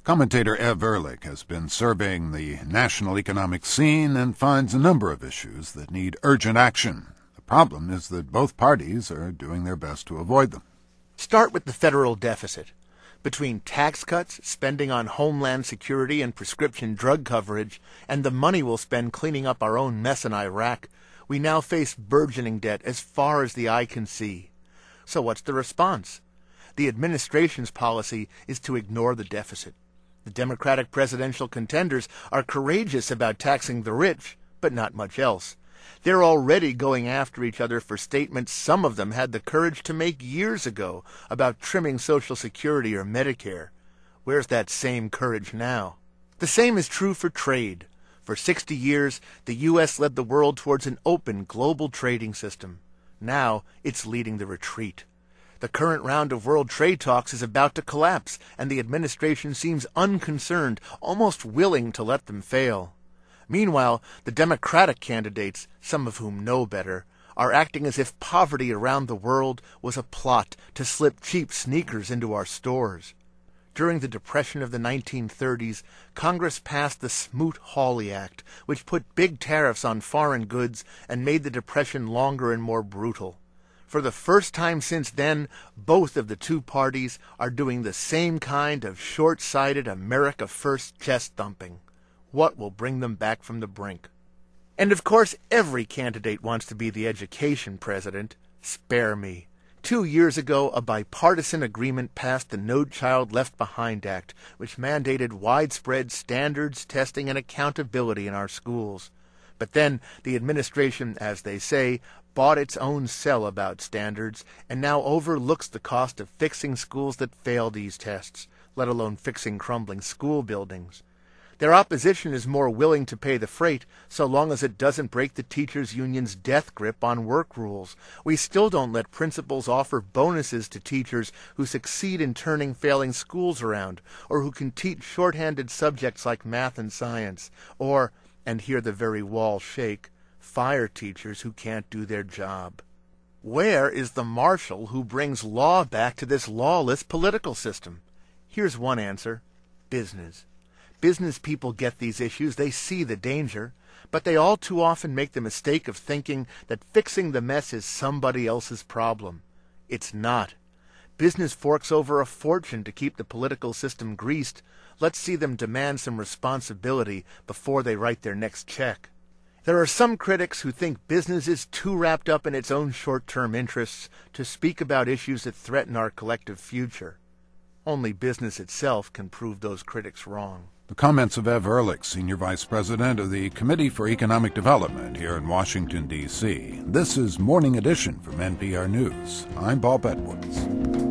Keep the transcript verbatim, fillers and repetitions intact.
Commentator Ev Ehrlich has been surveying the national economic scene and finds a number of issues that need urgent action. The problem is that both parties are doing their best to avoid them. Start with the federal deficit. Between tax cuts, spending on homeland security and prescription drug coverage, and the money we'll spend cleaning up our own mess in Iraq, we now face burgeoning debt as far as the eye can see. So what's the response? The administration's policy is to ignore the deficit. The Democratic presidential contenders are courageous about taxing the rich, but not much else. They're already going after each other for statements some of them had the courage to make years ago about trimming Social Security or Medicare. Where's that same courage now? The same is true for trade. For sixty years, the U S led the world towards an open global trading system. Now, it's leading the retreat. The current round of world trade talks is about to collapse, and the administration seems unconcerned, almost willing to let them fail. Meanwhile, the Democratic candidates, some of whom know better, are acting as if poverty around the world was a plot to slip cheap sneakers into our stores. During the Depression of the nineteen thirties, Congress passed the Smoot-Hawley Act, which put big tariffs on foreign goods and made the Depression longer and more brutal. For the first time since then, both of the two parties are doing the same kind of short-sighted America First chest-thumping. What will bring them back from the brink? And of course, every candidate wants to be the education president. Spare me. Two years ago, a bipartisan agreement passed the No Child Left Behind Act, which mandated widespread standards, testing, and accountability in our schools. But then the administration, as they say, bought its own sell about standards and now overlooks the cost of fixing schools that fail these tests, let alone fixing crumbling school buildings. Their opposition is more willing to pay the freight so long as it doesn't break the teachers' union's death grip on work rules. We still don't let principals offer bonuses to teachers who succeed in turning failing schools around, or who can teach shorthanded subjects like math and science, or, and hear the very wall shake, fire teachers who can't do their job. Where is the marshal who brings law back to this lawless political system? Here's one answer: business. Business people get these issues, they see the danger, but they all too often make the mistake of thinking that fixing the mess is somebody else's problem. It's not. Business forks over a fortune to keep the political system greased. Let's see them demand some responsibility before they write their next check. There are some critics who think business is too wrapped up in its own short-term interests to speak about issues that threaten our collective future. Only business itself can prove those critics wrong. The comments of Ev Ehrlich, Senior Vice President of the Committee for Economic Development here in Washington, D C This is Morning Edition from N P R News. I'm Bob Edwards.